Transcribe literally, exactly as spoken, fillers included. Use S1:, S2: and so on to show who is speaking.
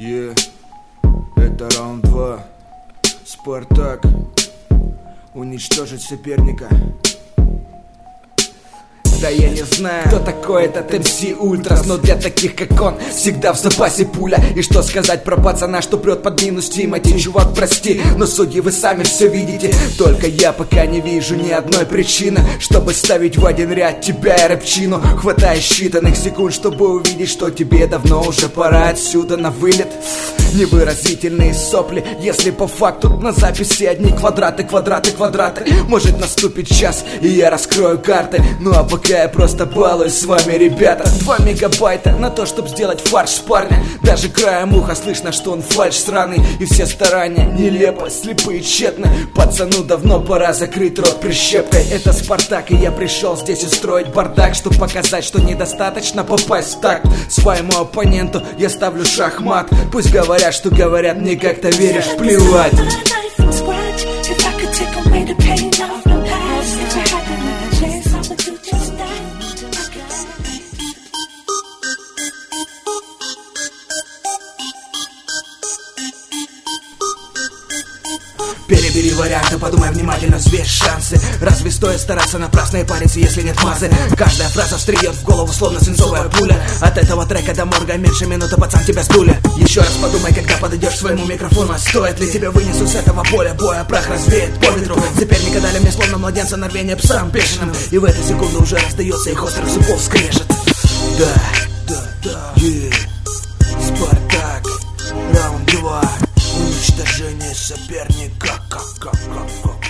S1: Yeah. Это раунд два. Спартак уничтожить соперника.
S2: Да я не знаю, кто такой этот эм си Ультрас, но для таких как он всегда в запасе пуля. И что сказать про пацана, что прет под минус Тимати? Чувак, прости, но судьи вы сами все видите. Только я пока не вижу ни одной причины, чтобы ставить в один ряд тебя и рэпчину. Хватает считанных секунд, чтобы увидеть, что тебе давно уже пора отсюда на вылет. Невыразительные сопли, если по факту на записи одни квадраты, квадраты, квадраты. Может наступит час, и я раскрою карты. Ну а пока я просто балуюсь с вами, ребята. Два мегабайта на то, чтобы сделать фарш с парня. Даже краем уха слышно, что он фальш сраный. И все старания нелепо, слепые, тщетны. Пацану давно пора закрыть рот прищепкой. Это Спартак, и я пришел здесь устроить бардак, чтобы показать, что недостаточно попасть в такт своему оппоненту. Я ставлю шахмат. Пусть говорят, что говорят, мне как-то веришь, плевать.
S3: Перебери варианты, подумай внимательно, взвесь шансы. Разве стоит стараться напрасно и париться, если нет мазы? Каждая фраза встреет в голову, словно свинцовая пуля. От этого трека до морга меньше минуты, пацан, тебя сдули. Еще раз подумай, когда подойдешь к своему микрофону. Стоит ли тебя вынесу с этого поля боя? Прах развеет по ветру. Соперника дали мне словно младенца на рвение псам бешеным. И в эту секунду уже раздается их острых зубов скрежет. Да, да, да, yeah. Спартак, раунд два. Уничтожение соперника. Как, как, как, как.